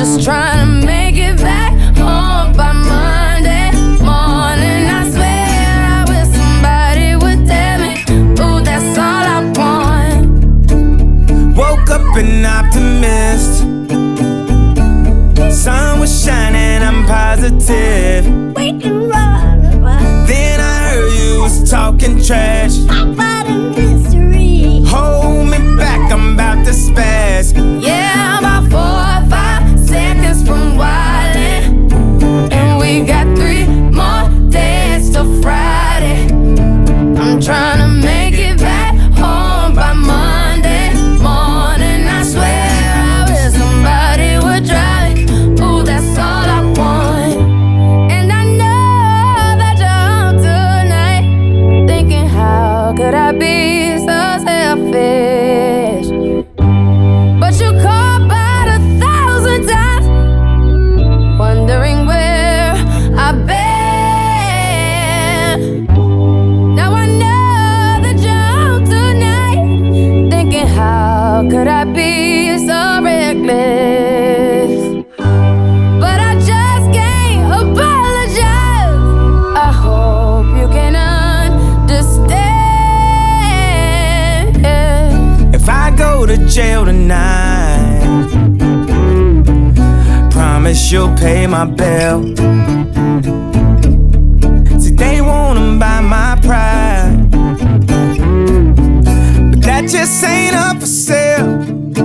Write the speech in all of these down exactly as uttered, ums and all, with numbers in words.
just trying to make it back home by Monday morning. I swear I wish somebody would tell me, ooh, that's all I want. Woke up an optimist. Sun was shining, I'm positive. We can run, run. Then I heard you was talking trash. About a mystery. Hold me back, I'm about to spaz. Yeah, I'm about four or five seconds from wildin'. And we got three more days till Friday. I'm trying to make it back home by Monday morning. I swear I wish somebody would drive me. Ooh, that's all I want. And I know that you're home tonight, thinking how could I be so selfish? But you called about a thousand times, wondering where I've been. Now I know that you're home tonight, thinking how could I be so reckless? But I just can't apologize. I hope you can understand. If I go to jail tonight, promise you'll pay my bill. See, they wanna buy my pride, but that just ain't up for sale.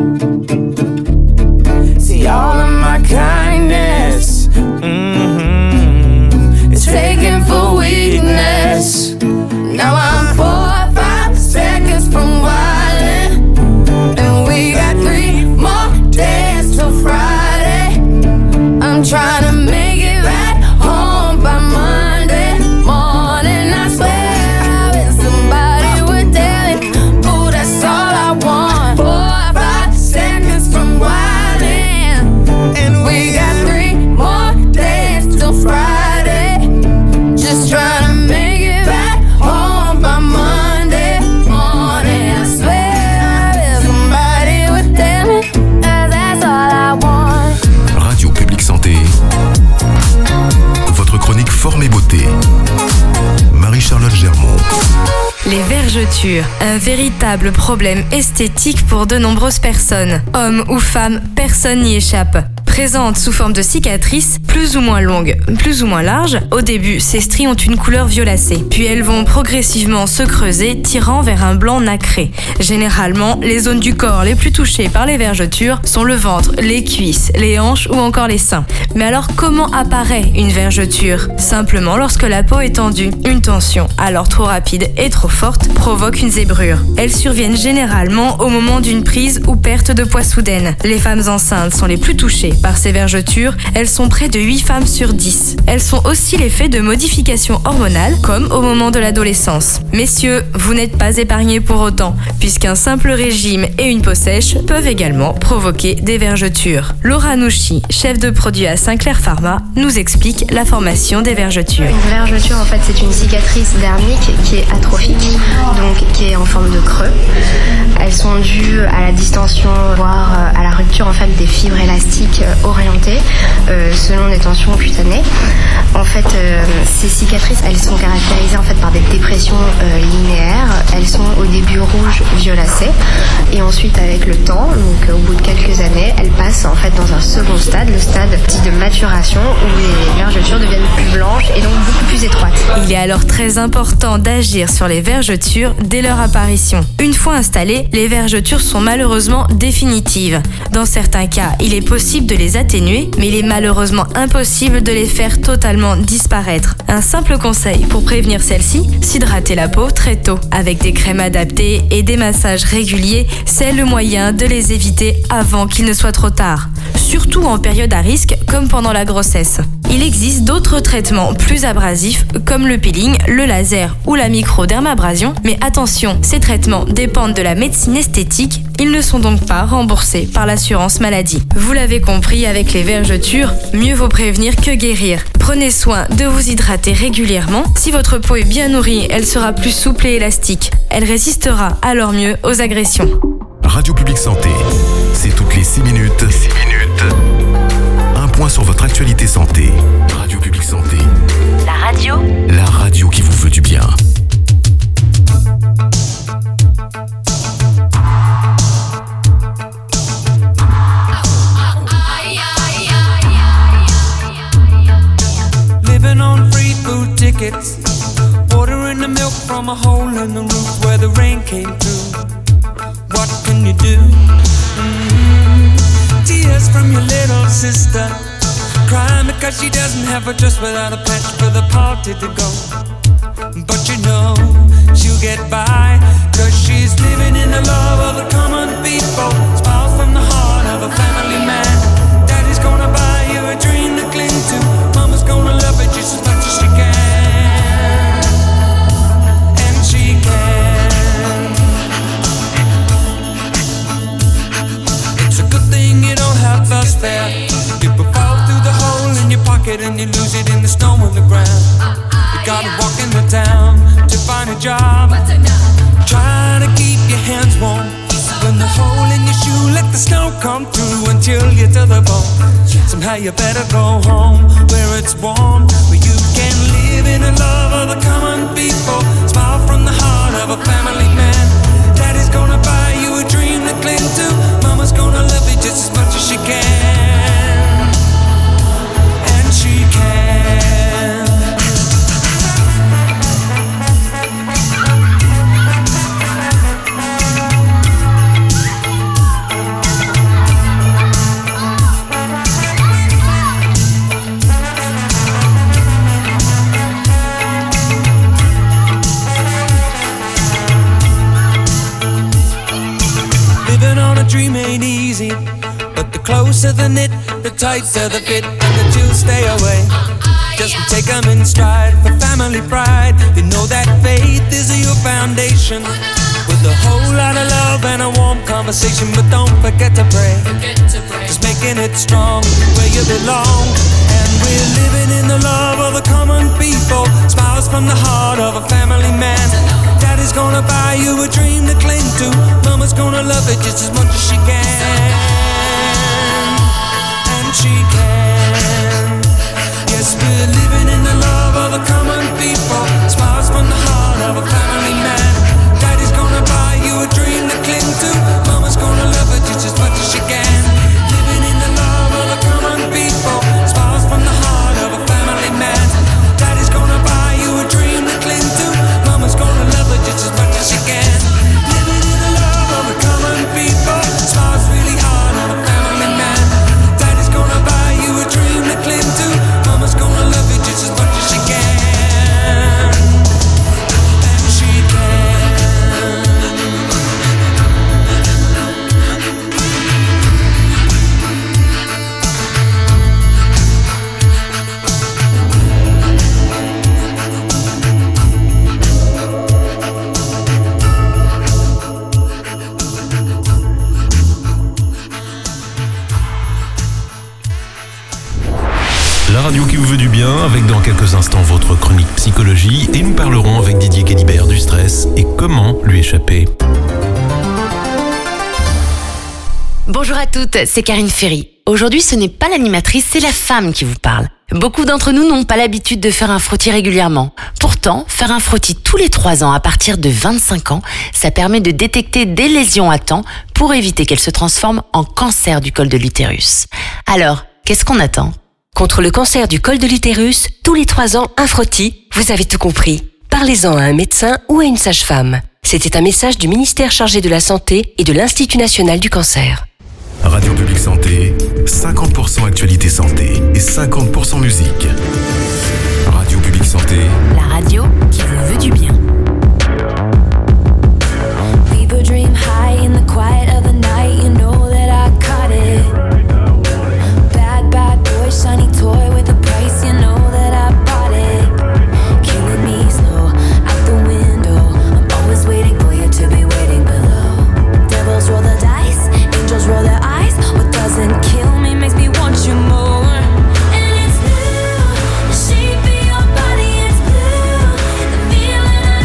See, all of my kindness, mm-hmm, is taken for weakness. Now I'm four or five seconds from wildin', and we got three more days till Friday. I'm trying to make it back home by Monday morning. I swear I wish somebody would tell me, ooh, that's all I want. Four or five seconds from wildin', and we got three more days till Friday. Just trying to make it back home by Monday morning. I swear I wish somebody would tell me, 'cause that's all I want. Radio Publique Santé. Votre chronique Forme et Beauté. Marie-Charlotte Germont. Les vergetures, un véritable problème esthétique pour de nombreuses personnes. Hommes ou femmes, personne n'y échappe. Présentes sous forme de cicatrices, plus ou moins longues, plus ou moins larges, au début, ces stries ont une couleur violacée. Puis elles vont progressivement se creuser, tirant vers un blanc nacré. Généralement, les zones du corps les plus touchées par les vergetures sont le ventre, les cuisses, les hanches ou encore les seins. Mais alors, comment apparaît une vergeture ? Simplement lorsque la peau est tendue. Une tension, alors trop rapide et trop forte, provoque une zébrure. Elles surviennent généralement au moment d'une prise ou perte de poids soudaine. Les femmes enceintes sont les plus touchées par ces vergetures, elles sont près de huit femmes sur dix. Elles sont aussi l'effet de modifications hormonales, comme au moment de l'adolescence. Messieurs, vous n'êtes pas épargnés pour autant, puisqu'un simple régime et une peau sèche peuvent également provoquer des vergetures. Laura Nouchi, chef de produit à Sinclair Pharma, nous explique la formation des vergetures. Une vergeture, en fait, c'est une cicatrice dermique qui est atrophique, donc qui est en forme de creux. Elles sont dues à la distension, voire à la rupture en fait des fibres élastiques orientées euh, selon des tensions cutanées. En fait, euh, ces cicatrices, elles sont caractérisées en fait par des dépressions euh, linéaires. Elles sont au début rouges violacées et ensuite avec le temps, donc au bout de quelques années, elles passent en fait dans un second stade, le stade dit de maturation, où les vergetures deviennent plus blanches et donc beaucoup plus étroites. Il est alors très important d'agir sur les vergetures dès leur apparition. Une fois installées, les vergetures sont malheureusement définitives. Dans certains cas, il est possible de les atténuer, mais il est malheureusement impossible de les faire totalement disparaître. Un simple conseil pour prévenir celle-ci, s'hydrater la peau très tôt. Avec des crèmes adaptées et des massages réguliers, c'est le moyen de les éviter avant qu'il ne soit trop tard. Surtout en période à risque, comme pendant la grossesse. Il existe d'autres traitements plus abrasifs, comme le peeling, le laser ou la microdermabrasion, mais attention, ces traitements dépendent de la médecine esthétique, ils ne sont donc pas remboursés par l'assurance maladie. Vous l'avez compris, avec les vergetures, mieux vaut prévenir que guérir. Prenez soin de vous hydrater régulièrement. Si votre peau est bien nourrie, elle sera plus souple et élastique. Elle résistera alors mieux aux agressions. Radio Publique Santé, c'est toutes les six minutes. six minutes. point sur votre actualité santé. Radio Publique Santé. La radio. La radio qui vous veut du bien. Living on free food tickets, ordering the milk from a hole in the roof where the rain came through. What can you do? Mm-hmm. Tears from your little sister, crying because she doesn't have a dress without a patch for the party to go. But you know she'll get by, cause she's living in the love of the common people. Smiles from the heart of a family man. Daddy's gonna buy you a dream to cling to. Mama's gonna love it just as much as she can. And she can. It's a good thing you don't have the spare. People fall through the hole in your pocket and you lose it in the snow on the ground. You gotta walk in the town to find a job, trying to keep your hands warm. When the hole in your shoe, let the snow come through and chill you to the bone. Somehow you better go home where it's warm, where you can live in the love of the common people. Smile from the heart of a family man. Daddy's gonna buy you a dream to cling to. Mama's gonna love you just as much as she can. And she can. Dream ain't easy, but the closer the knit, the tighter the fit, and the chills stay away. Just take them in stride for family pride. You know that faith is your foundation, with a whole lot of love and a warm conversation. But don't forget to pray, just making it strong where you belong. And we're living in the love of the common people. Smiles from the heart of a family man. Daddy's gonna buy you a dream to cling to. Mama's gonna love it just as much as she can. And she can. Yes, we're living in the love of the common people. Smiles from the heart of a family man. Daddy's gonna buy you a dream to cling to. Mama's gonna love it just as much as she can. Living in the love of the common people. Smiles from the heart of a family man. Daddy's gonna buy you a dream to cling to. Mama's gonna love it just as much as she can. Living in the love of the common people. Smiles really hard on a family man. Daddy's gonna buy you a dream to cling to. Mama's gonna love you just as much as she can. And she can. La radio qui vous veut du bien, avec dans quelques instants votre chronique psychologie, et nous parlerons avec Didier Guélibert du stress et comment lui échapper. Bonjour à toutes, c'est Karine Ferry. Aujourd'hui, ce n'est pas l'animatrice, c'est la femme qui vous parle. Beaucoup d'entre nous n'ont pas l'habitude de faire un frottis régulièrement. Pourtant, faire un frottis tous les trois ans à partir de vingt-cinq ans, ça permet de détecter des lésions à temps pour éviter qu'elles se transforment en cancer du col de l'utérus. Alors, qu'est-ce qu'on attend ? Contre le cancer du col de l'utérus, tous les trois ans, un frottis, vous avez tout compris. Parlez-en à un médecin ou à une sage-femme. C'était un message du ministère chargé de la Santé et de l'Institut national du cancer. Radio Publique Santé, cinquante pour cent actualité santé et cinquante pour cent musique. Radio Publique Santé, la radio qui vous veut du bien. People dream high in the quiet of the night. You know that I caught it. Bad, bad boy, shiny toy with a price. You know that I bought it. Killing me slow, out the window. I'm always waiting for you to be waiting below. Devils roll the dice, angels roll their eyes. What doesn't kill me makes me want you more. And it's blue, the shape of your body is blue. The feeling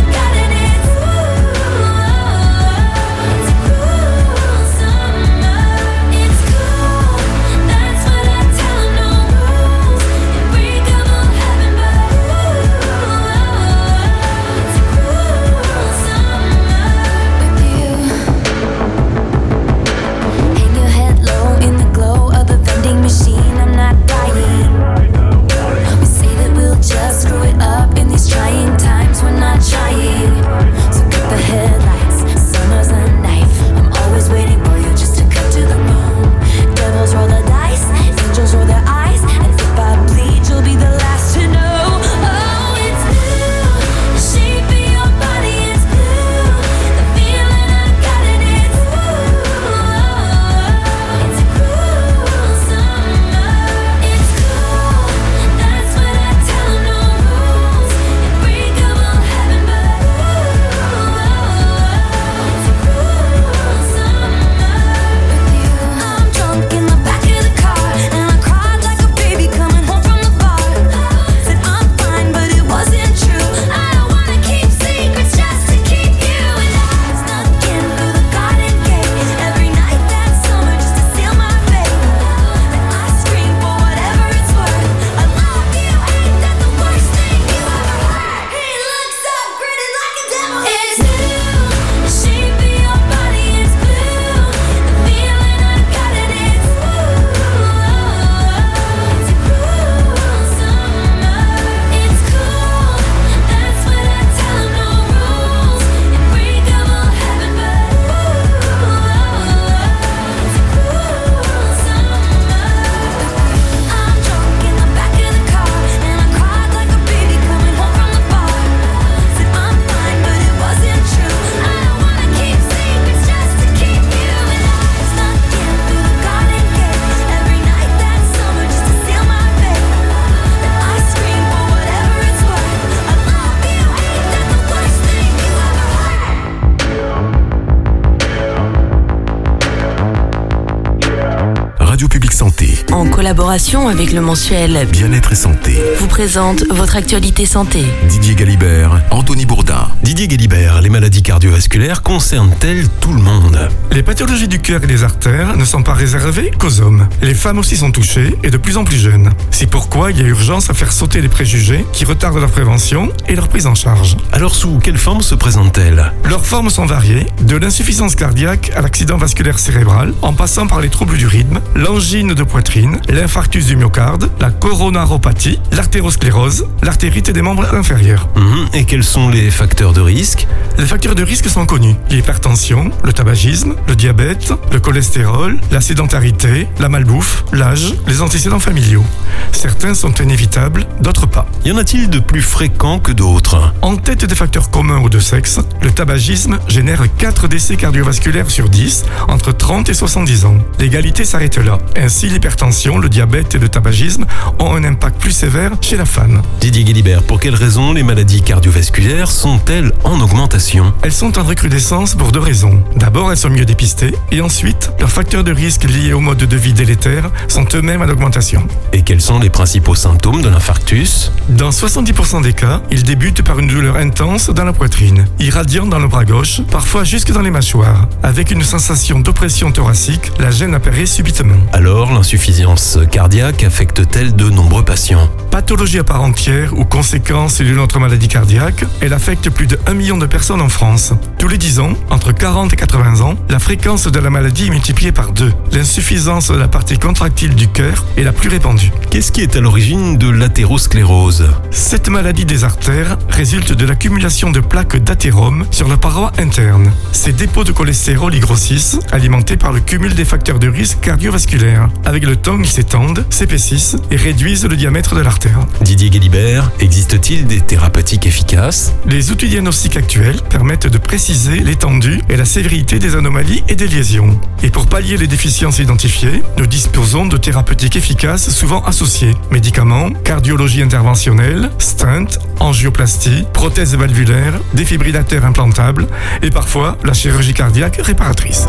en collaboration avec le mensuel Bien-être et santé, vous présente votre actualité santé. Didier Galibert, Anthony Bourdin. Didier Galibert, les maladies cardiovasculaires concernent-elles tout le monde? Les pathologies du cœur et des artères ne sont pas réservées qu'aux hommes. Les femmes aussi sont touchées et de plus en plus jeunes. C'est pourquoi il y a urgence à faire sauter les préjugés qui retardent leur prévention et leur prise en charge. Alors sous quelle forme se présentent-elles? Leurs formes sont variées, de l'insuffisance cardiaque à l'accident vasculaire cérébral, en passant par les troubles du rythme, l'angine de poitrine, l'infarctus du myocarde, la coronaropathie, l'artérosclérose, l'artérite des membres inférieurs. Mmh. Et quels sont les facteurs de risque? Les facteurs de risque sont connus. L'hypertension, le tabagisme, le diabète, le cholestérol, la sédentarité, la malbouffe, l'âge, les antécédents familiaux. Certains sont inévitables, d'autres pas. Y en a-t-il de plus fréquents que d'autres? En tête des facteurs communs aux deux sexes, le tabagisme génère quatre décès cardiovasculaires sur dix entre trente et soixante-dix ans. L'égalité s'arrête là. Ainsi, l'hypertension, le diabète et le tabagisme ont un impact plus sévère chez la femme. Didier Galibert, pour quelles raisons les maladies cardiovasculaires sont-elles en augmentation? Elles sont en recrudescence pour deux raisons. D'abord, elles sont mieux dépistées et ensuite, leurs facteurs de risque liés au mode de vie délétère sont eux-mêmes en augmentation. Et quels sont les principaux symptômes de l'infarctus? Dans soixante-dix pour cent des cas, il débute par une douleur intense dans la poitrine, irradiant dans le bras gauche, parfois jusque dans les mâchoires. Avec une sensation d'oppression thoracique, la gêne apparaît subitement. Alors, l'insuffisance cardiaque affecte-t-elle de nombreux patients? Pathologie à part entière ou conséquence d'une autre maladie cardiaque, elle affecte plus de un million de personnes en France. Tous les dix ans, entre quarante et quatre-vingts ans, la fréquence de la maladie est multipliée par deux. L'insuffisance de la partie contractile du cœur est la plus répandue. Qu'est-ce qui est à l'origine de l'athérosclérose? Cette maladie des artères résulte de l'accumulation de plaques d'athérome sur la paroi interne. Ces dépôts de cholestérol y grossissent, alimentés par le cumul des facteurs de risque cardiovasculaires. Avec le temps, ils s'étendent, s'épaississent et réduisent le diamètre de l'artère. Didier Galibert, existe-t-il des thérapeutiques efficaces? Les outils diagnostiques actuels permettent de préciser l'étendue et la sévérité des anomalies et des lésions. Et pour pallier les déficiences identifiées, nous disposons de thérapeutiques efficaces souvent associées. Médicaments, cardiologie interventionnelle, stent, angioplastie, prothèses valvulaires, défibrillateurs implantables et parfois la chirurgie cardiaque réparatrice.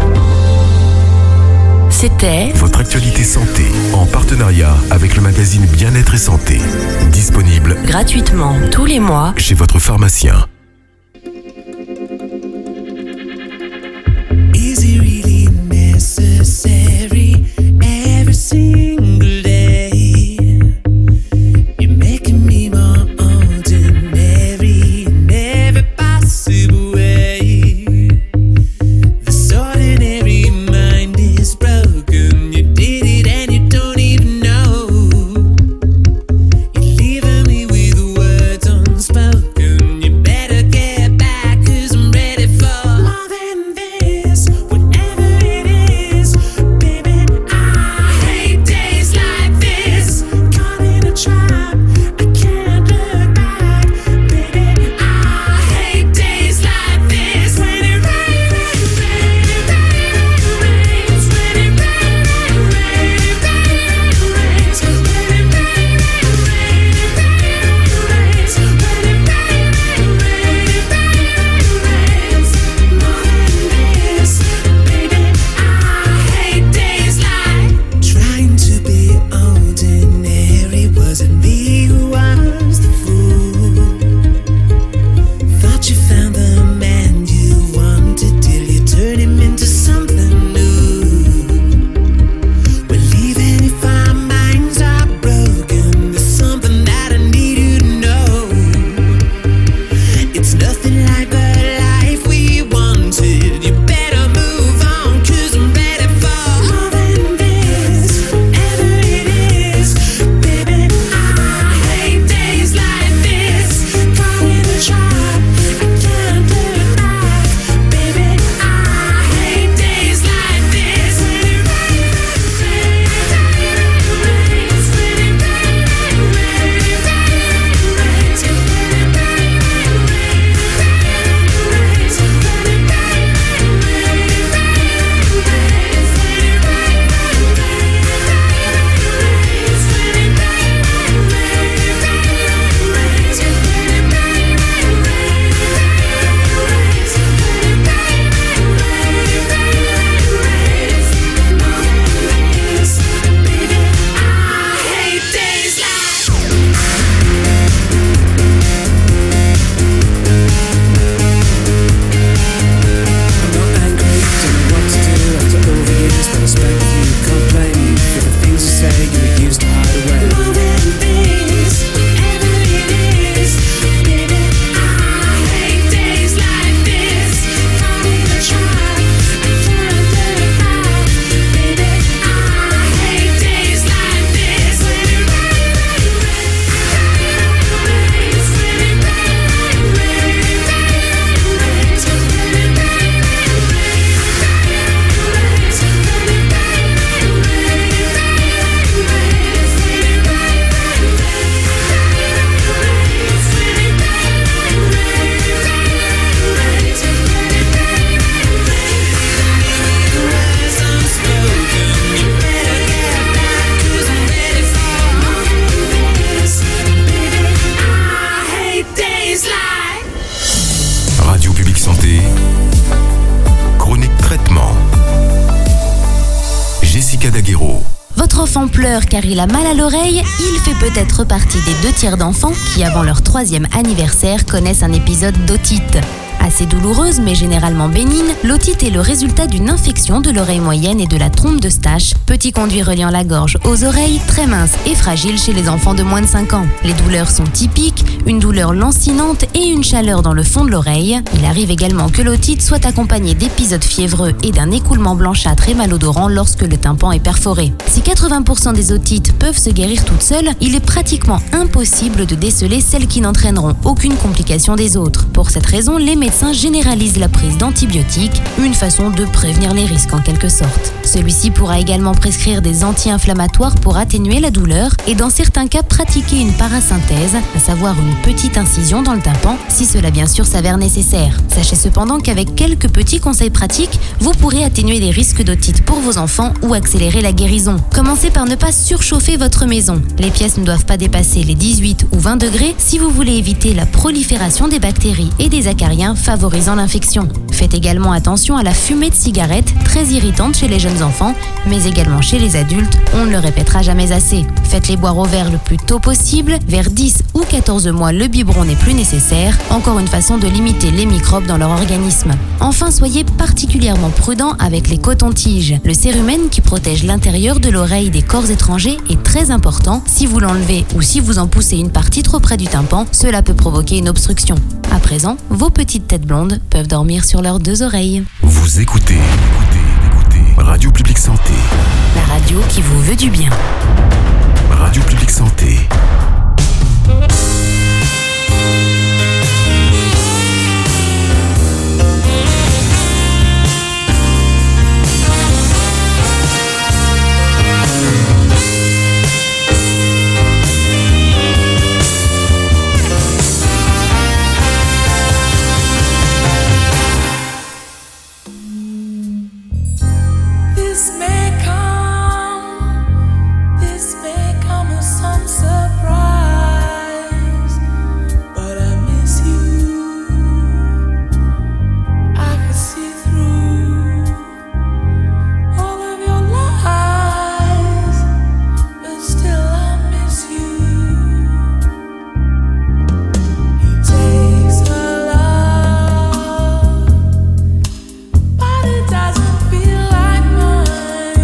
C'était Votre actualité santé, en partenariat avec le magazine Bien-être et santé. Disponible gratuitement tous les mois chez votre pharmacien. Is it really necessary every single day? You're making me more ordinary in every possible way. This ordinary mind is broken. You did it and you don't even know. You're leaving me with words unspoken. You better votre enfant pleure car il a mal à l'oreille, il fait peut-être partie des deux tiers d'enfants qui, avant leur troisième anniversaire, connaissent un épisode d'otite. Assez douloureuse mais généralement bénigne, l'otite est le résultat d'une infection de l'oreille moyenne et de la trompe d'Eustache, petit conduit reliant la gorge aux oreilles, très mince et fragile chez les enfants de moins de cinq ans. Les douleurs sont typiques, une douleur lancinante et une chaleur dans le fond de l'oreille. Il arrive également que l'otite soit accompagnée d'épisodes fiévreux et d'un écoulement blanchâtre et malodorant lorsque le tympan est perforé. Si quatre-vingts pour cent des otites peuvent se guérir toutes seules, il est pratiquement impossible de déceler celles qui n'entraîneront aucune complication des autres. Pour cette raison, les médecins généralise la prise d'antibiotiques, une façon de prévenir les risques en quelque sorte. Celui-ci pourra également prescrire des anti-inflammatoires pour atténuer la douleur et dans certains cas pratiquer une parasynthèse, à savoir une petite incision dans le tympan, si cela bien sûr s'avère nécessaire. Sachez cependant qu'avec quelques petits conseils pratiques, vous pourrez atténuer les risques d'otite pour vos enfants ou accélérer la guérison. Commencez par ne pas surchauffer votre maison. Les pièces ne doivent pas dépasser les dix-huit ou vingt degrés si vous voulez éviter la prolifération des bactéries et des acariens favorisant l'infection. Faites également attention à la fumée de cigarette, très irritante chez les jeunes enfants, mais également chez les adultes, on ne le répétera jamais assez. Faites-les boire au vert le plus tôt possible, vers dix ou quatorze mois le biberon n'est plus nécessaire, encore une façon de limiter les microbes dans leur organisme. Enfin, soyez particulièrement prudent avec les cotons-tiges. Le cérumen qui protège l'intérieur de l'oreille des corps étrangers est très important. Si vous l'enlevez ou si vous en poussez une partie trop près du tympan, cela peut provoquer une obstruction. À présent, vos petites têtes blondes peuvent dormir sur leurs deux oreilles. Vous écoutez, écoutez, écoutez Radio Publique Santé. La radio qui vous veut du bien. Radio Publique Santé. This may come, this may come as some surprise, but I miss you. I could see through all of your lies, but still I miss you. He takes her love, but it doesn't feel like mine.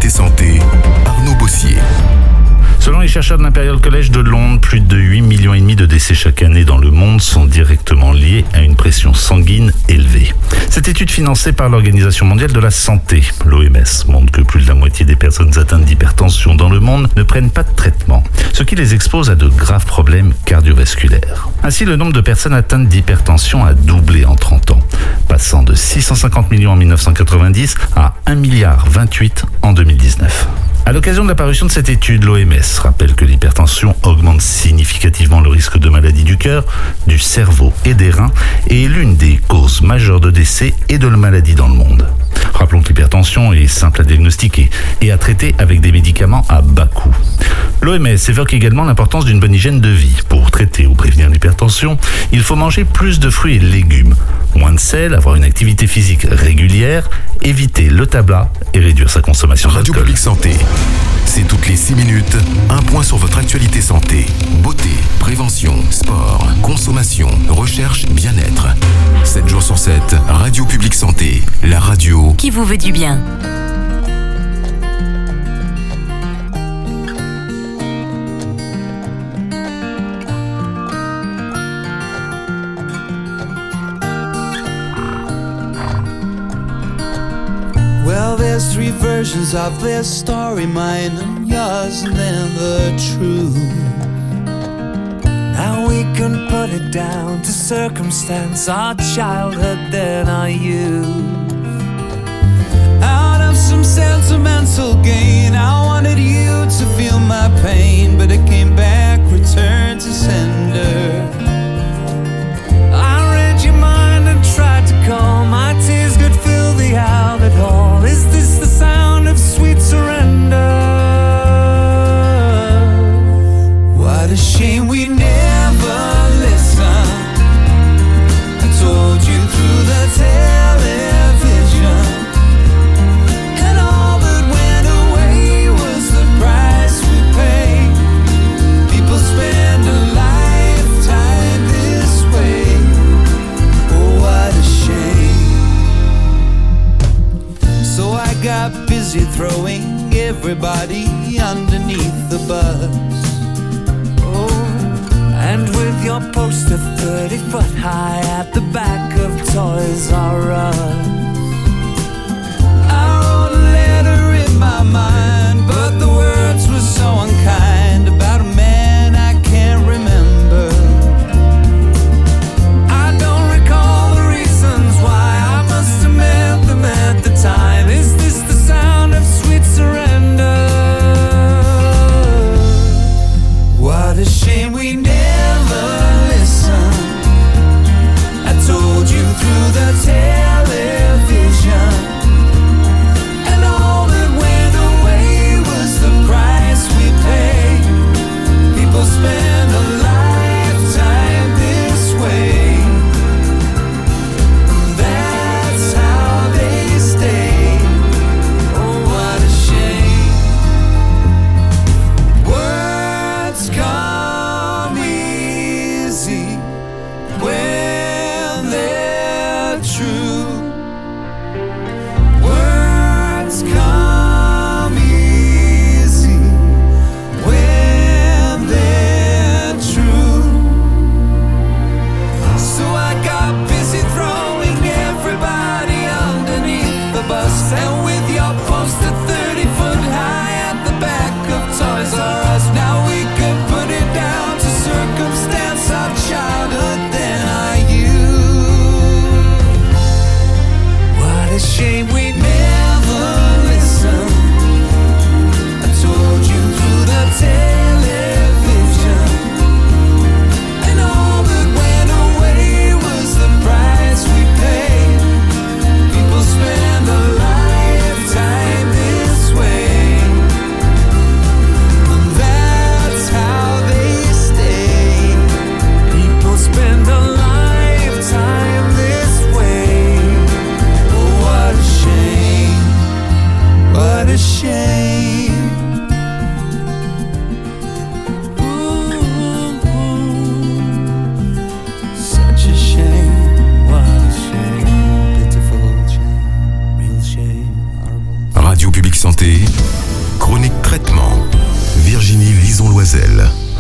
actualité santé, Arnaud Bossier. Selon les chercheurs de l'Imperial College de Londres, plus de huit millions et demi de décès chaque année dans le monde sont directement liés à une pression sanguine élevée. Cette étude financée par l'Organisation mondiale de la santé, l'O M S, montre que plus de la moitié des personnes atteintes d'hypertension dans le monde ne prennent pas de traitement, ce qui les expose à de graves problèmes cardiovasculaires. Ainsi, le nombre de personnes atteintes d'hypertension a doublé en trente ans, passant de six cent cinquante millions en mille neuf cent quatre-vingt-dix à un virgule vingt-huit milliard en deux mille dix-neuf. À l'occasion de la parution de cette étude, l'O M S rappelle que l'hypertension augmente significativement le risque de maladies du cœur, du cerveau et des reins et est l'une des causes majeures de décès et de maladies dans le monde. Rappelons que l'hypertension est simple à diagnostiquer et à traiter avec des médicaments à bas coût. L'O M S évoque également l'importance d'une bonne hygiène de vie. Pour traiter ou prévenir l'hypertension, il faut manger plus de fruits et légumes, moins de sel, avoir une activité physique régulière, éviter le tabac et réduire sa consommation d'alcool. Radio Publique Santé, c'est toutes les six minutes, un point sur votre actualité santé. Beauté, prévention, sport, consommation, recherche, bien-être. sept jours sur sept, Radio Publique Santé, la radio qui vous veut du bien. Well, there's three versions of this story, mine and yours, and then the truth. Now we can put it down to circumstance, our childhood, then our youth. Out of some sentimental gain, I wanted you to feel my pain, but it came back, returned to sender. I read your mind and tried to calm, my tears could fill the outlet hall. Is this the sound of sweet surrender? What a shame we never listened. I told you through the television, and all that went away was the price we paid. People spend a lifetime this way. Oh, what a shame. So I got busy throwing everybody underneath the bus. And with your poster thirty foot high at the back of Toys R Us, I wrote a letter in my mind, but the words were so unkind, about a man I can't remember. I don't recall the reasons why, I must have meant them at the time. Is this the sound of sweet surrender? What a shame we never through the television, and all that went away was the price we paid. People spend a lifetime this way, and that's how they stay. Oh, what a shame. Words come easy when they're true. Words come easy when they're true. So I got busy throwing everybody underneath the bus, and with your poster thirty foot high at the back of Toys R Us, now we could put it down to circumstance, our childhood, then our youth. What a shame we never listened. I told you through the television, and all that went away was the price we paid. People spend a lifetime this way, and that's how they stay. People spend a lifetime this way. Oh, what a shame.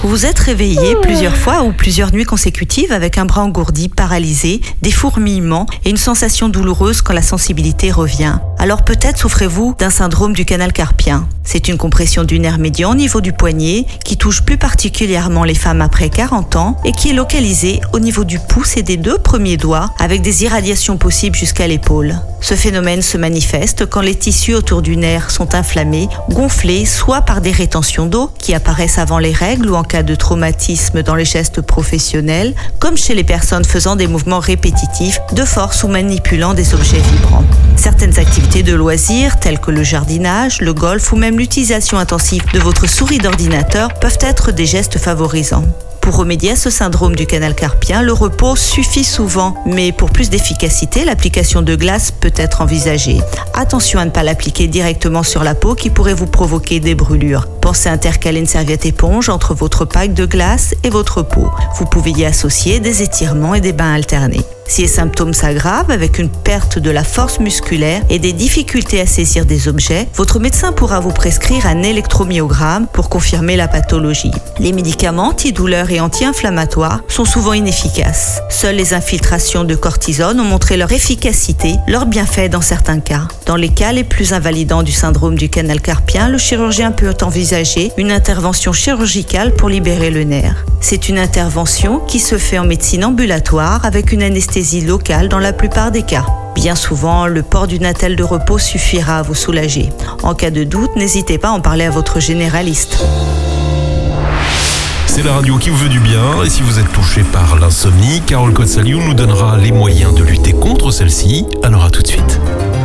Vous vous êtes réveillé plusieurs fois ou plusieurs nuits consécutives avec un bras engourdi, paralysé, des fourmillements et une sensation douloureuse quand la sensibilité revient. Alors peut-être souffrez-vous d'un syndrome du canal carpien. C'est une compression du nerf médian au niveau du poignet qui touche plus particulièrement les femmes après quarante ans et qui est localisée au niveau du pouce et des deux premiers doigts avec des irradiations possibles jusqu'à l'épaule. Ce phénomène se manifeste quand les tissus autour du nerf sont inflammés, gonflés, soit par des rétentions d'eau qui apparaissent avant les règles ou en cas de traumatisme dans les gestes professionnels, comme chez les personnes faisant des mouvements répétitifs de force ou manipulant des objets vibrants. Certaines activités de loisirs, telles que le jardinage, le golf ou même l'utilisation intensive de votre souris d'ordinateur peuvent être des gestes favorisants. Pour remédier à ce syndrome du canal carpien, le repos suffit souvent, mais pour plus d'efficacité, l'application de glace peut être envisagée. Attention à ne pas l'appliquer directement sur la peau qui pourrait vous provoquer des brûlures. Pensez à intercaler une serviette éponge entre votre pack de glace et votre peau. Vous pouvez y associer des étirements et des bains alternés. Si les symptômes s'aggravent avec une perte de la force musculaire et des difficultés à saisir des objets, votre médecin pourra vous prescrire un électromyogramme pour confirmer la pathologie. Les médicaments antidouleurs et anti-inflammatoires sont souvent inefficaces. Seules les infiltrations de cortisone ont montré leur efficacité, leur bienfait dans certains cas. Dans les cas les plus invalidants du syndrome du canal carpien, le chirurgien peut envisager une intervention chirurgicale pour libérer le nerf. C'est une intervention qui se fait en médecine ambulatoire avec une anesthésie locale dans la plupart des cas. Bien souvent, le port d'une attelle de repos suffira à vous soulager. En cas de doute, n'hésitez pas à en parler à votre généraliste. C'est la radio qui vous veut du bien, et si vous êtes touché par l'insomnie, Carole Kotsaliou nous donnera les moyens de lutter contre celle-ci. Alors à tout de suite.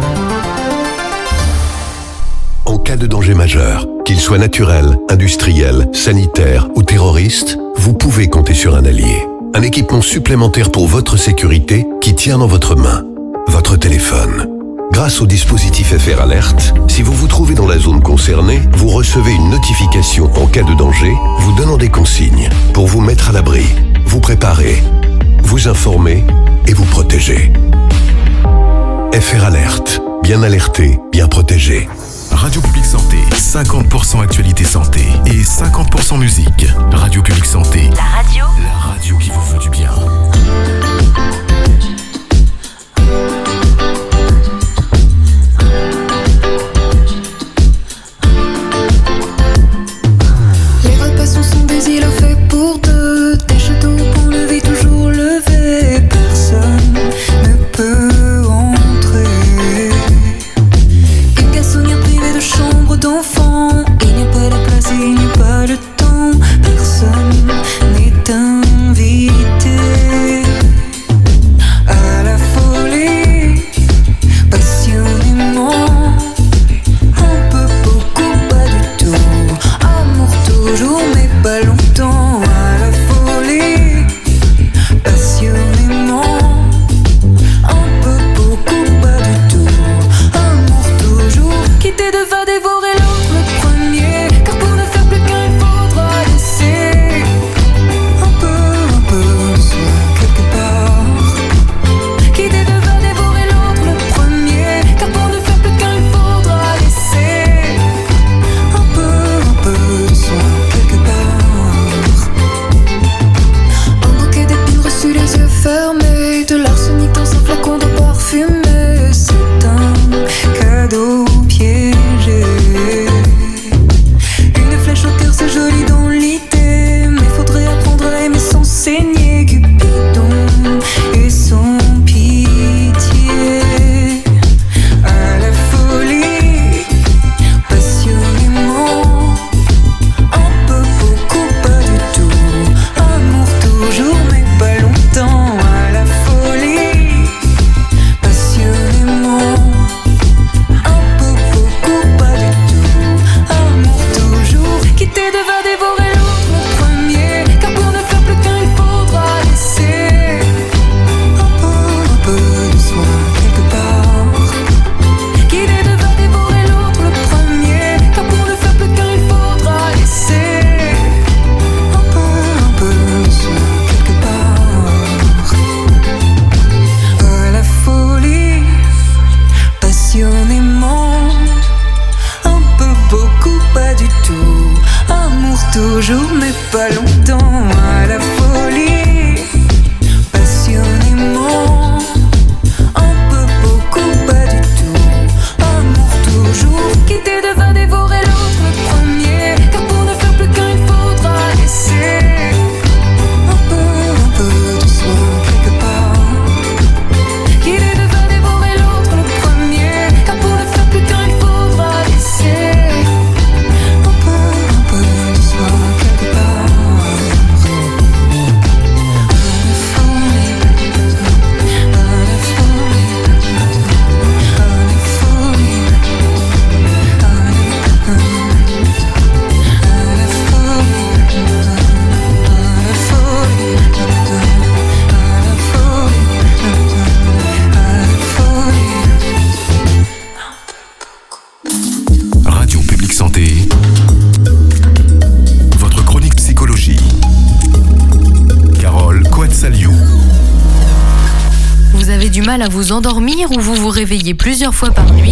En cas de danger majeur, qu'il soit naturel, industriel, sanitaire ou terroriste, vous pouvez compter sur un allié. Un équipement supplémentaire pour votre sécurité qui tient dans votre main, votre téléphone. Grâce au dispositif F R Alert, si vous vous trouvez dans la zone concernée, vous recevez une notification en cas de danger, vous donnant des consignes pour vous mettre à l'abri, vous préparer, vous informer et vous protéger. F R Alert, bien alerté, bien protégé. Radio Publique Santé, cinquante pour cent actualité santé et cinquante pour cent musique. Radio Publique Santé, La radio la radio qui vous veut du bien. Les repas sont des îlots faits pour deux, des châteaux pour lever toujours levé. Personne ne peut entrer. Quelqu'un souvenir privé de chambre d'enfant. Il n'y a pas la place et il n'y a pas le temps. Personne n'est invité. pas longtemps à la folie, passionnément, un peu, beaucoup, pas du tout. Amour toujours, quitter devant dévorer l'autre le premier, car pour ne faire plus qu'un il faudra laisser un peu, un peu de soi quelque part. Quitter devant dévorer l'autre le premier, car pour ne faire plus qu'un il faudra laisser un peu, un peu de soi quelque part. Radio Publique Santé, votre chronique psychologie. Carole Coatsaliou. Vous avez du mal à vous endormir ou vous vous réveillez plusieurs fois par nuit?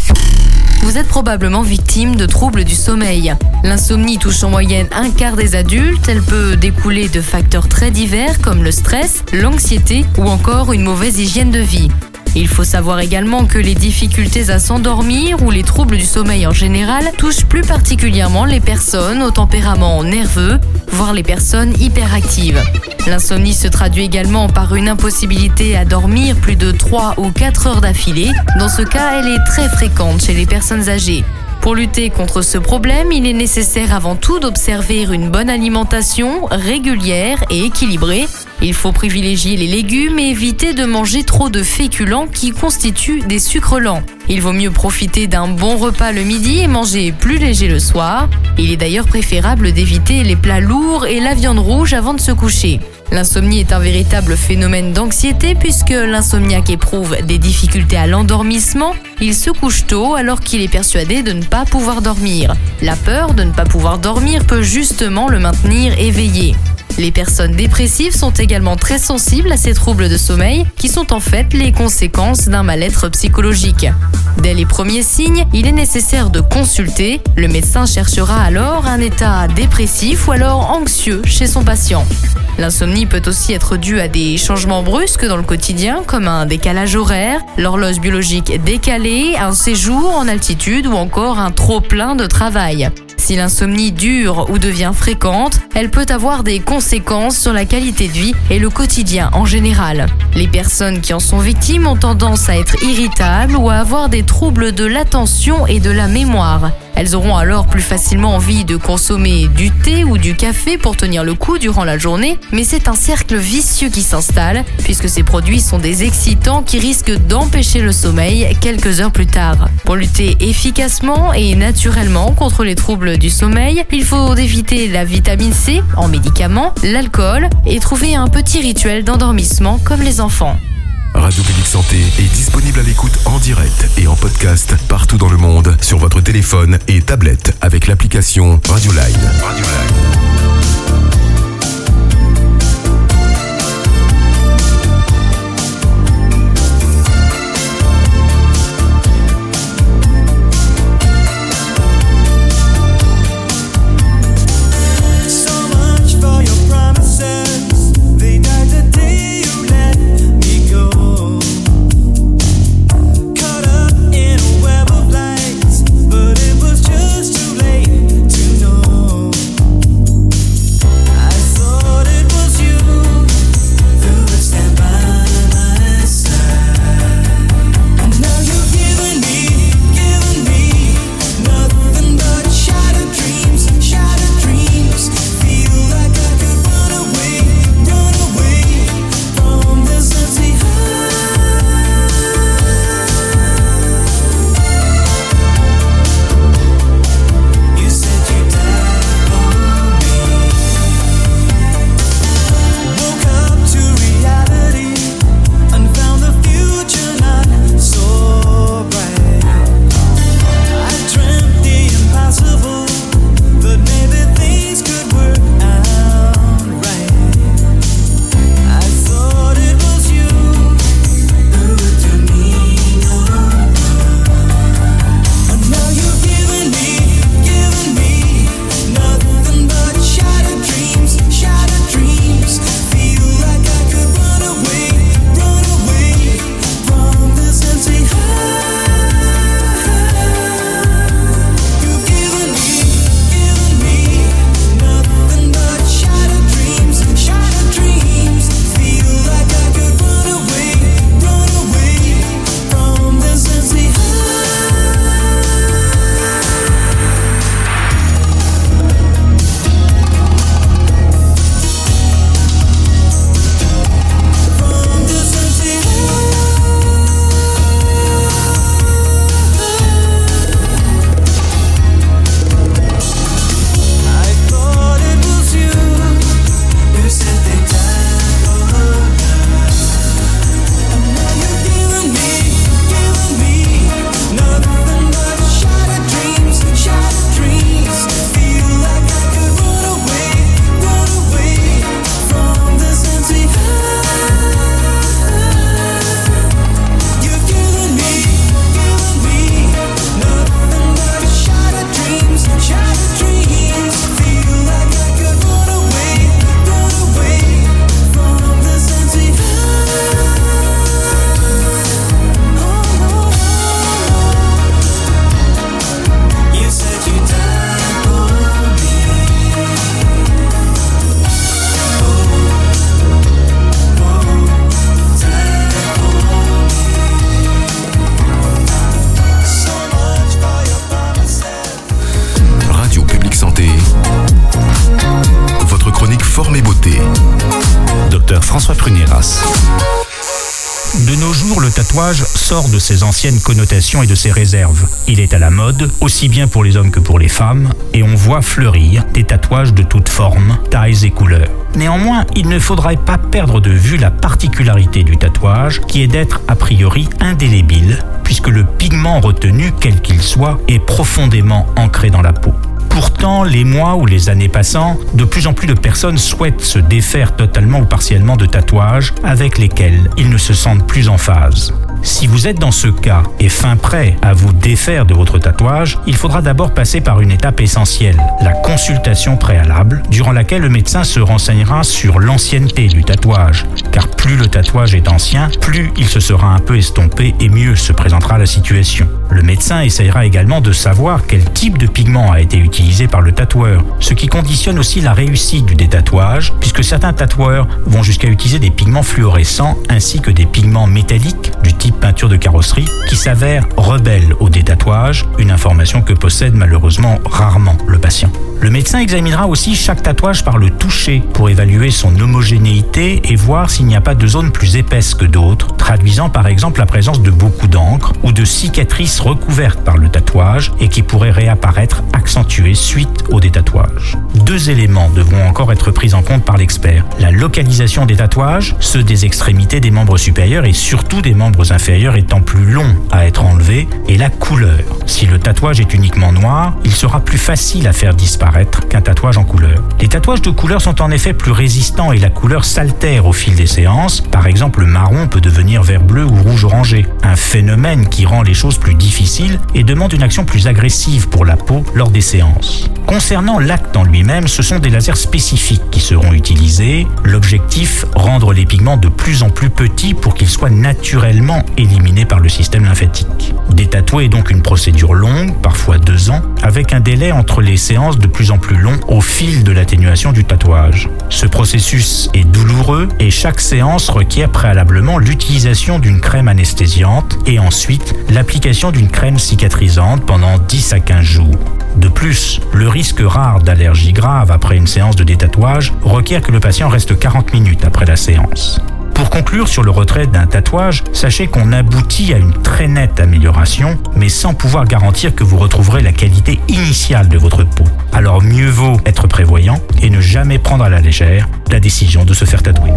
Vous êtes probablement victime de troubles du sommeil. L'insomnie touche en moyenne un quart des adultes. Elle peut découler de facteurs très divers comme le stress, l'anxiété ou encore une mauvaise hygiène de vie. Il faut savoir également que les difficultés à s'endormir ou les troubles du sommeil en général touchent plus particulièrement les personnes au tempérament nerveux, voire les personnes hyperactives. L'insomnie se traduit également par une impossibilité à dormir plus de trois ou quatre heures d'affilée. Dans ce cas, elle est très fréquente chez les personnes âgées. Pour lutter contre ce problème, il est nécessaire avant tout d'observer une bonne alimentation régulière et équilibrée. Il faut privilégier les légumes et éviter de manger trop de féculents qui constituent des sucres lents. Il vaut mieux profiter d'un bon repas le midi et manger plus léger le soir. Il est d'ailleurs préférable d'éviter les plats lourds et la viande rouge avant de se coucher. L'insomnie est un véritable phénomène d'anxiété puisque l'insomniaque éprouve des difficultés à l'endormissement. Il se couche tôt alors qu'il est persuadé de ne pas pouvoir dormir. La peur de ne pas pouvoir dormir peut justement le maintenir éveillé. Les personnes dépressives sont également très sensibles à ces troubles de sommeil qui sont en fait les conséquences d'un mal-être psychologique. Dès les premiers signes, il est nécessaire de consulter. Le médecin cherchera alors un état dépressif ou alors anxieux chez son patient. L'insomnie peut aussi être due à des changements brusques dans le quotidien comme un décalage horaire, l'horloge biologique décalée, un séjour en altitude ou encore un trop-plein de travail. Si l'insomnie dure ou devient fréquente, elle peut avoir des conséquences sur la qualité de vie et le quotidien en général. Les personnes qui en sont victimes ont tendance à être irritables ou à avoir des troubles de l'attention et de la mémoire. Elles auront alors plus facilement envie de consommer du thé ou du café pour tenir le coup durant la journée, mais c'est un cercle vicieux qui s'installe puisque ces produits sont des excitants qui risquent d'empêcher le sommeil quelques heures plus tard. Pour lutter efficacement et naturellement contre les troubles du sommeil, il faut éviter la vitamine C en médicaments, l'alcool et trouver un petit rituel d'endormissement comme les enfants. Radio Publique Santé est disponible à l'écoute en direct et en podcast partout dans le monde sur votre téléphone et tablette avec l'application Radioline. Radioline. But it was just too late to know. François Prunéras. De nos jours, le tatouage sort de ses anciennes connotations et de ses réserves. Il est à la mode, aussi bien pour les hommes que pour les femmes, et on voit fleurir des tatouages de toutes formes, tailles et couleurs. Néanmoins, il ne faudrait pas perdre de vue la particularité du tatouage, qui est d'être a priori indélébile, puisque le pigment retenu, quel qu'il soit, est profondément ancré dans la peau. Pourtant, les mois ou les années passant, de plus en plus de personnes souhaitent se défaire totalement ou partiellement de tatouages avec lesquels ils ne se sentent plus en phase. Si vous êtes dans ce cas et fin prêt à vous défaire de votre tatouage, il faudra d'abord passer par une étape essentielle, la consultation préalable, durant laquelle le médecin se renseignera sur l'ancienneté du tatouage. Car plus le tatouage est ancien, plus il se sera un peu estompé et mieux se présentera la situation. Le médecin essayera également de savoir quel type de pigment a été utilisé par le tatoueur, ce qui conditionne aussi la réussite du détatouage, puisque certains tatoueurs vont jusqu'à utiliser des pigments fluorescents ainsi que des pigments métalliques du type peinture de carrosserie qui s'avèrent rebelles au détatouage, une information que possède malheureusement rarement le patient. Le médecin examinera aussi chaque tatouage par le toucher pour évaluer son homogénéité et voir s'il n'y a pas de zones plus épaisses que d'autres, traduisant par exemple la présence de beaucoup d'encre ou de cicatrices recouvertes par le tatouage et qui pourraient réapparaître accentuées suite au détatouage. Deux éléments devront encore être pris en compte par l'expert. La localisation des tatouages, ceux des extrémités des membres supérieurs et surtout des membres inférieurs étant plus longs à être enlevés, et la couleur. Si le tatouage est uniquement noir, il sera plus facile à faire disparaître qu'un tatouage en couleur. Les tatouages de couleur sont en effet plus résistants et la couleur s'altère au fil des séances. Par exemple, le marron peut devenir vert bleu ou rouge orangé, un phénomène qui rend les choses plus difficiles et demande une action plus agressive pour la peau lors des séances. Concernant l'acte en lui-même, ce sont des lasers spécifiques qui seront utilisés. L'objectif, rendre les pigments de plus en plus petits pour qu'ils soient naturellement éliminés par le système lymphatique. Détatouer est donc une procédure longue, parfois deux ans, avec un délai entre les séances de plus en plus long au fil de l'atténuation du tatouage. Ce processus est douloureux et chaque séance requiert préalablement l'utilisation d'une crème anesthésiante et ensuite l'application d'une crème cicatrisante pendant dix à quinze jours. De plus, le risque rare d'allergie grave après une séance de détatouage requiert que le patient reste quarante minutes après la séance. Pour conclure sur le retrait d'un tatouage, sachez qu'on aboutit à une très nette amélioration, mais sans pouvoir garantir que vous retrouverez la qualité initiale de votre peau. Alors mieux vaut être prévoyant et ne jamais prendre à la légère la décision de se faire tatouer.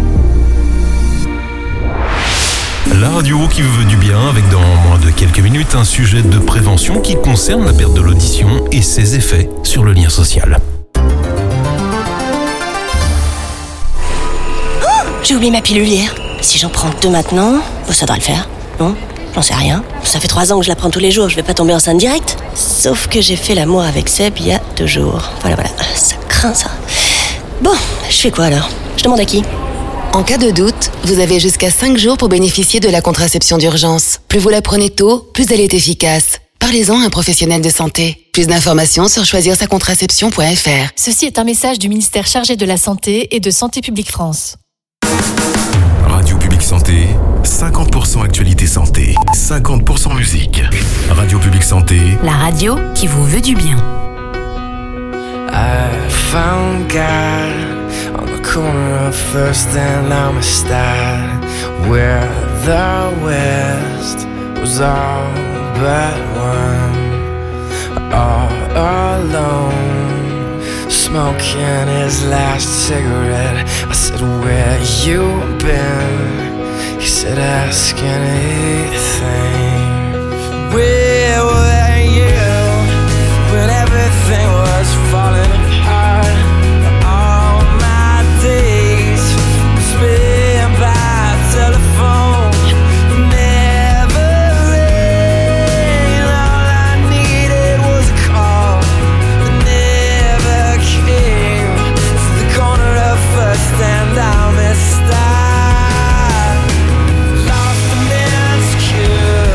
La radio qui vous veut du bien, avec dans moins de quelques minutes un sujet de prévention qui concerne la perte de l'audition et ses effets sur le lien social. J'ai oublié ma pilule hier. Si j'en prends deux maintenant, ça devrait le faire. Non, j'en sais rien. Ça fait trois ans que je la prends tous les jours, je vais pas tomber enceinte direct. Sauf que j'ai fait l'amour avec Seb il y a deux jours. Voilà, voilà, ça craint ça. Bon, je fais quoi alors? Je demande à qui? En cas de doute, vous avez jusqu'à cinq jours pour bénéficier de la contraception d'urgence. Plus vous la prenez tôt, plus elle est efficace. Parlez-en à un professionnel de santé. Plus d'informations sur choisir sa contraception point f r. Ceci est un message du ministère chargé de la Santé et de Santé publique France. Radio Publique Santé, cinquante pour cent actualité santé, cinquante pour cent musique. Radio Publique Santé, la radio qui vous veut du bien. I found God on the corner of First and Amistad, where the West was all but one, all alone, smoking his last cigarette. I said, where you been? He said, ask anything. Where were you when everything was falling apart? All my days spent by telephone, never rain. All I needed was a call that never came. To the corner of First and Amistad, lost and insecure.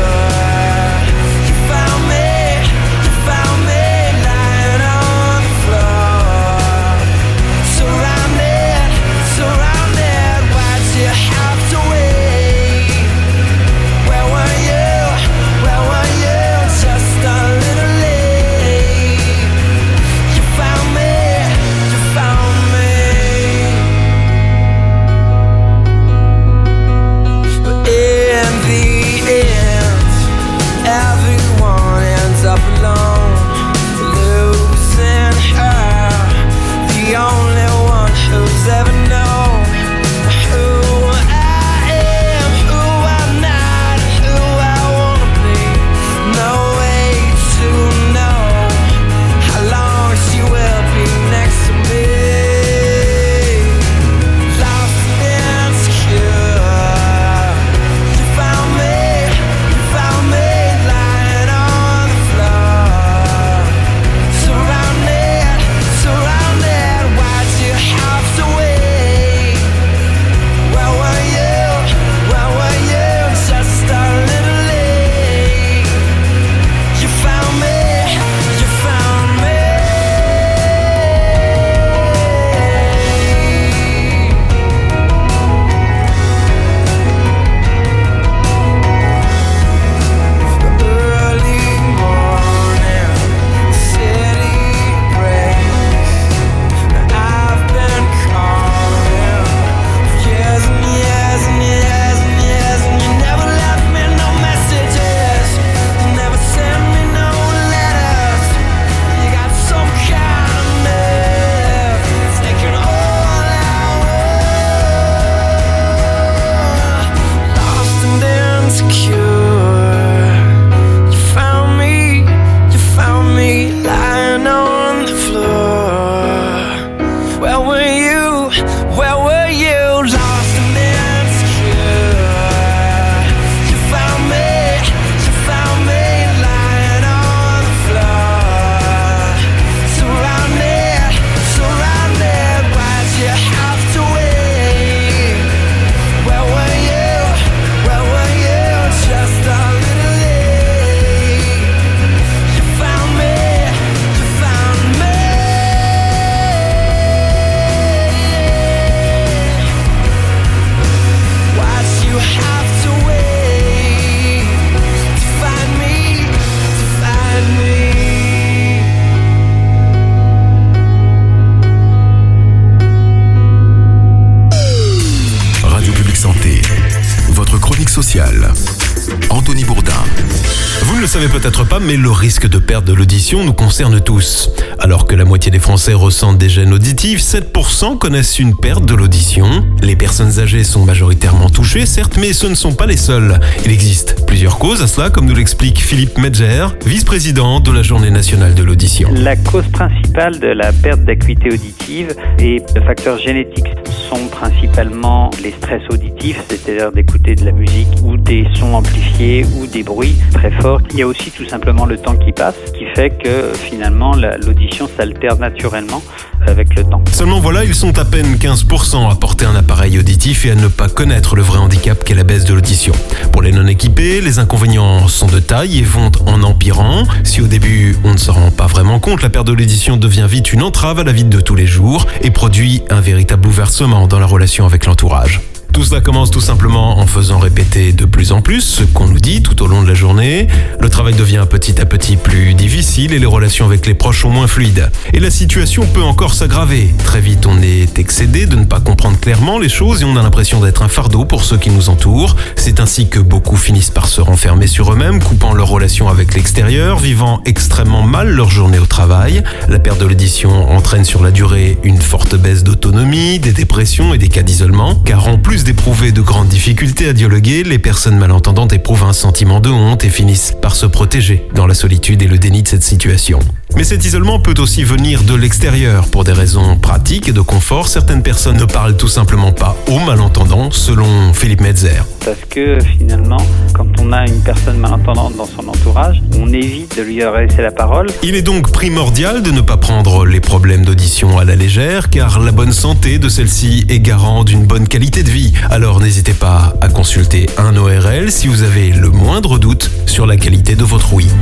social. Anthony Bourdin. Vous ne le savez peut-être pas, mais le risque de perte de l'audition nous concerne tous. Alors que la moitié des Français ressentent des gênes auditifs, sept pour cent connaissent une perte de l'audition. Les personnes âgées sont majoritairement touchées, certes, mais ce ne sont pas les seules. Il existe plusieurs causes à cela, comme nous l'explique Philippe Medger, vice-président de la Journée nationale de l'audition. La cause principale de la perte d'acuité auditive et de facteurs génétiques sont principalement les stress auditifs, c'est-à-dire d'écouter de la musique ou des sons amplifiés ou des bruits très forts. Il y a aussi tout simplement le temps qui passe, qui fait que finalement la, l'audition s'altère naturellement avec le temps. Seulement voilà, ils sont à peine quinze pour cent à porter un appareil auditif et à ne pas connaître le vrai handicap qu'est la baisse de l'audition. Pour les non-équipés, les inconvénients sont de taille et vont en empirant. Si au début on ne s'en rend pas vraiment compte, la perte de l'audition devient vite une entrave à la vie de tous les jours et produit un véritable bouleversement dans la relation avec l'entourage. Tout cela commence tout simplement en faisant répéter de plus en plus ce qu'on nous dit tout au long de la journée. Le travail devient petit à petit plus difficile et les relations avec les proches sont moins fluides. Et la situation peut encore s'aggraver. Très vite, on est excédé de ne pas comprendre clairement les choses et on a l'impression d'être un fardeau pour ceux qui nous entourent. C'est ainsi que beaucoup finissent par se renfermer sur eux-mêmes, coupant leurs relations avec l'extérieur, vivant extrêmement mal leur journée au travail. La perte de l'audition entraîne sur la durée une forte baisse d'autonomie, des dépressions et des cas d'isolement, car en plus d'éprouver de grandes difficultés à dialoguer, les personnes malentendantes éprouvent un sentiment de honte et finissent par se protéger dans la solitude et le déni de cette situation. Mais cet isolement peut aussi venir de l'extérieur. Pour des raisons pratiques et de confort, certaines personnes ne parlent tout simplement pas aux malentendants, selon Philippe Medzer. Parce que finalement, quand on a une personne malentendante dans son entourage, on évite de lui laisser la parole. Il est donc primordial de ne pas prendre les problèmes d'audition à la légère, car la bonne santé de celle-ci est garant d'une bonne qualité de vie. Alors n'hésitez pas à consulter un O R L si vous avez le moindre doute sur la qualité de votre ouïe.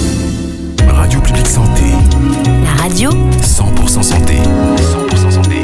Radio Publique Santé. La radio cent pour cent santé. cent pour cent santé.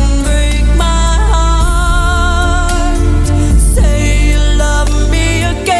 Say you love me again.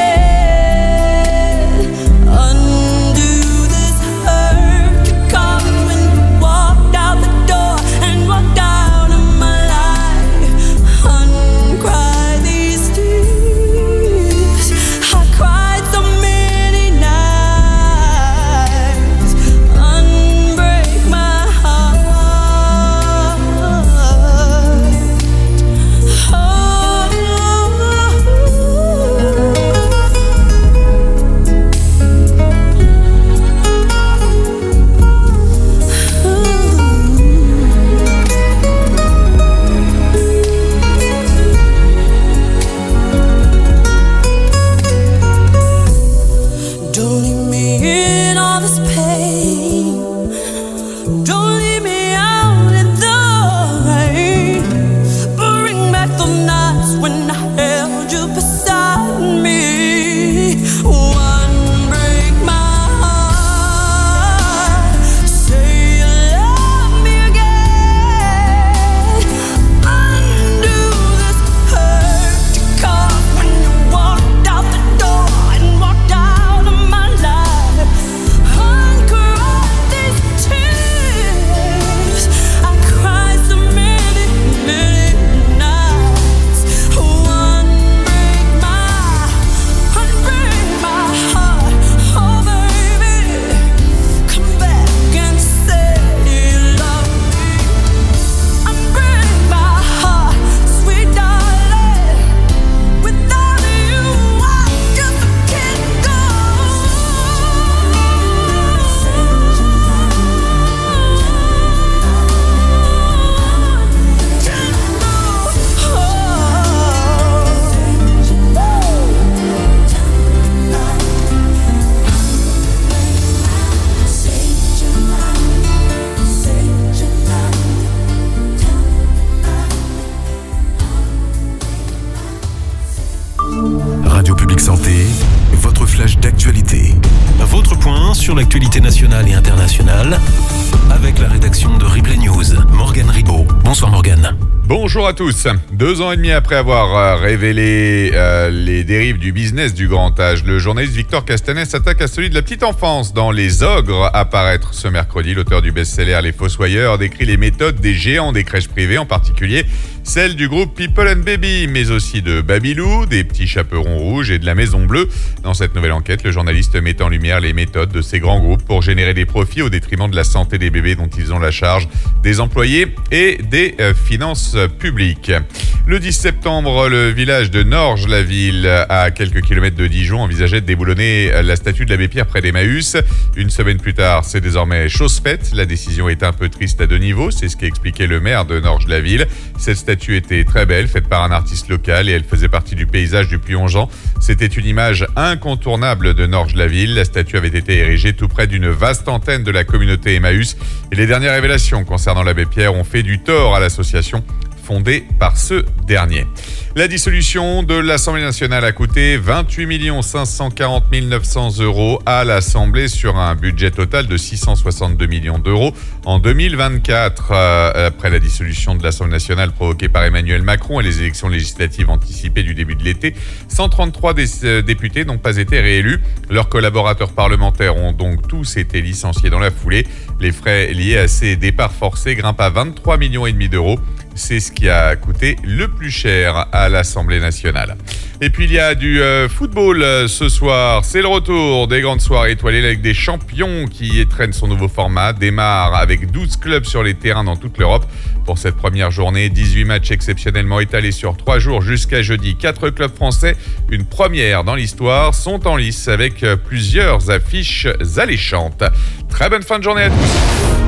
santé, votre flash d'actualité. Votre point sur l'actualité nationale et internationale avec la rédaction de Replay News. Morgane Ribaud. Bonsoir Morgane. Bonjour à tous. Deux ans et demi après avoir révélé euh, les dérives du business du grand âge, le journaliste Victor Castanet s'attaque à celui de la petite enfance dans Les Ogres, à paraître ce mercredi. L'auteur du best-seller Les Fossoyeurs décrit les méthodes des géants des crèches privées, en particulier celle du groupe People and Baby, mais aussi de Babylou, des petits chaperons rouges et de la Maison Bleue. Dans cette nouvelle enquête, le journaliste met en lumière les méthodes de ces grands groupes pour générer des profits au détriment de la santé des bébés dont ils ont la charge, des employés et des euh, finances publiques. Le dix septembre, le village de Norges-la-Ville, à quelques kilomètres de Dijon, envisageait de déboulonner la statue de l'abbé Pierre près d'Emmaüs. Une semaine plus tard, c'est désormais chose faite. La décision est un peu triste à deux niveaux, c'est ce qu'expliquait le maire de Norges-la-Ville. Cette statue était très belle, faite par un artiste local et elle faisait partie du paysage du Puy-en-Jean. C'était une image incontournable de Norges-la-Ville. La statue avait été érigée tout près d'une vaste antenne de la communauté Emmaüs. Et les dernières révélations concernant l'abbé Pierre ont fait du tort à l'association fondée par ce dernier. La dissolution de l'Assemblée nationale a coûté vingt-huit millions cinq cent quarante mille neuf cents euros à l'Assemblée sur un budget total de six cent soixante-deux millions d'euros en deux mille vingt-quatre. Euh, après la dissolution de l'Assemblée nationale provoquée par Emmanuel Macron et les élections législatives anticipées du début de l'été, cent trente-trois dé- euh, députés n'ont pas été réélus. Leurs collaborateurs parlementaires ont donc tous été licenciés dans la foulée. Les frais liés à ces départs forcés grimpent à vingt-trois millions et demi d'euros. C'est ce qui a coûté le plus cher à l'Assemblée nationale. Et puis il y a du euh, football euh, ce soir. C'est le retour des grandes soirées étoilées avec des champions qui étrennent son nouveau format. Démarre avec douze clubs sur les terrains dans toute l'Europe. Pour cette première journée, dix-huit matchs exceptionnellement étalés sur trois jours jusqu'à jeudi. Quatre clubs français, une première dans l'histoire, sont en lice avec plusieurs affiches alléchantes. Très bonne fin de journée à tous.